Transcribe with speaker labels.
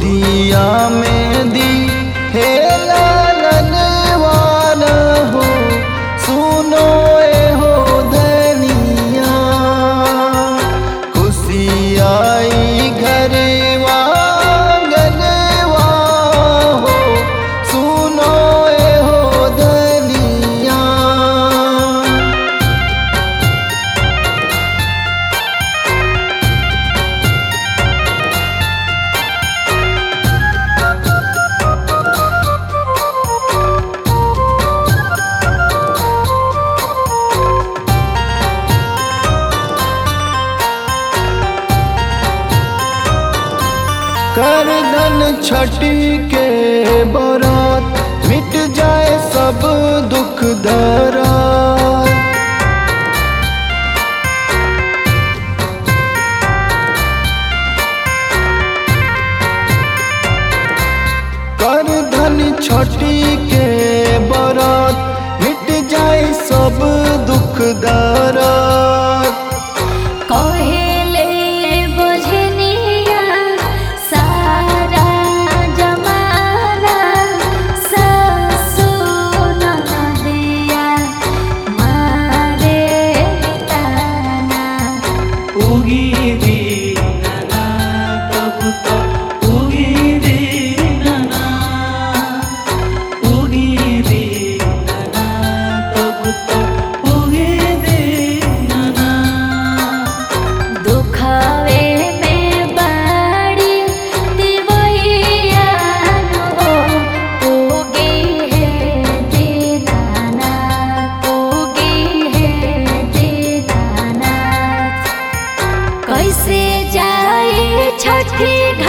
Speaker 1: गोदिया में दी हे लालनवान हो सुनो ए हो धनिया। खुशी आई घरवा आंगनवा हो सुनो ए हो धनिया। कर धन छठी के बरात मिट जाए सब दुख दरा। कर धन छठी के बरात मिट जाए सब दुख दरा।
Speaker 2: कैसे जाए छठी